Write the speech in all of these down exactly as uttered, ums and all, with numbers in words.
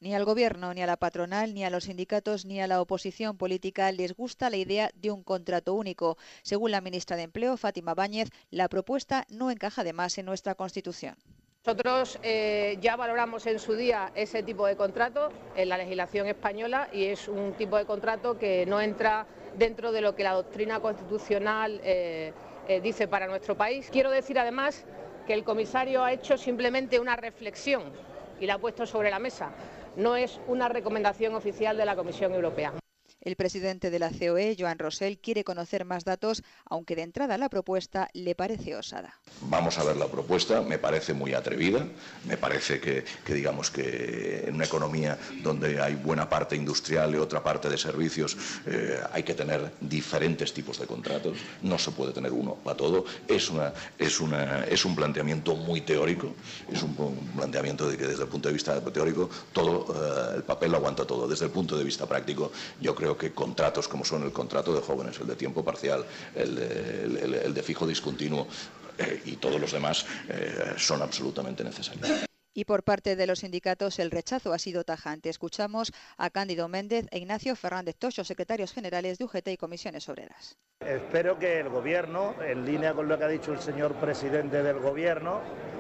Ni al Gobierno, ni a la patronal, ni a los sindicatos, ni a la oposición política les gusta la idea de un contrato único. Según la ministra de Empleo, Fátima Báñez, la propuesta no encaja además en nuestra Constitución. Nosotros eh, ya valoramos en su día ese tipo de contrato en la legislación española y es un tipo de contrato que no entra dentro de lo que la doctrina constitucional eh, eh, dice para nuestro país. Quiero decir además que el comisario ha hecho simplemente una reflexión y la ha puesto sobre la mesa. No es una recomendación oficial de la Comisión Europea. El presidente de la C O E, Joan Rosell, quiere conocer más datos, aunque de entrada la propuesta le parece osada. Vamos a ver la propuesta, me parece muy atrevida, me parece que, que digamos que en una economía donde hay buena parte industrial y otra parte de servicios eh, hay que tener diferentes tipos de contratos, no se puede tener uno para todo, es, una, es, una, es un planteamiento muy teórico, es un, un planteamiento de que desde el punto de vista teórico todo eh, el papel lo aguanta todo, desde el punto de vista práctico yo creo que contratos como son el contrato de jóvenes, el de tiempo parcial, el de, el, el, el de fijo discontinuo eh, y todos los demás eh, son absolutamente necesarios. Y por parte de los sindicatos el rechazo ha sido tajante. Escuchamos a Cándido Méndez e Ignacio Fernández Tocho, secretarios generales de U G T y Comisiones Obreras. Espero que el Gobierno, en línea con lo que ha dicho el señor presidente del Gobierno,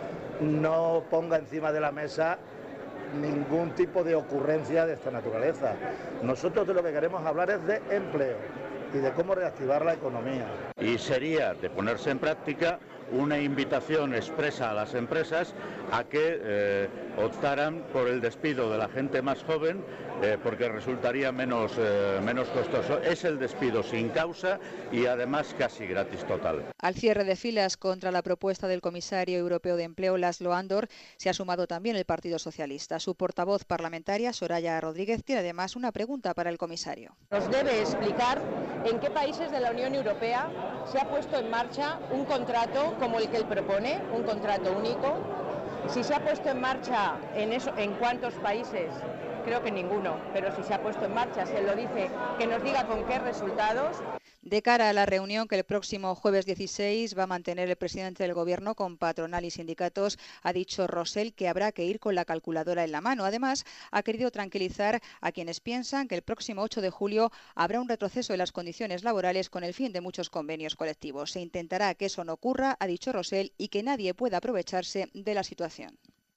no ponga encima de la mesa ningún tipo de ocurrencia de esta naturaleza. Nosotros de lo que queremos hablar es de empleo y de cómo reactivar la economía. Y sería de ponerse en práctica una invitación expresa a las empresas a que eh, optaran por el despido de la gente más joven eh, porque resultaría menos, eh, menos costoso. Es el despido sin causa y además casi gratis total. Al cierre de filas contra la propuesta del comisario europeo de empleo, Laszlo Andor, se ha sumado también el Partido Socialista. Su portavoz parlamentaria, Soraya Rodríguez, tiene además una pregunta para el comisario. Nos debe explicar en qué países de la Unión Europea se ha puesto en marcha un contrato como el que él propone, un contrato único. Si se ha puesto en marcha en, eso, en cuántos países, creo que ninguno, pero si se ha puesto en marcha, se lo dice, que nos diga con qué resultados. De cara a la reunión que el próximo jueves dieciséis va a mantener el presidente del Gobierno con patronal y sindicatos, ha dicho Rosell que habrá que ir con la calculadora en la mano. Además, ha querido tranquilizar a quienes piensan que el próximo ocho de julio habrá un retroceso en las condiciones laborales con el fin de muchos convenios colectivos. Se intentará que eso no ocurra, ha dicho Rosell, y que nadie pueda aprovecharse de la situación.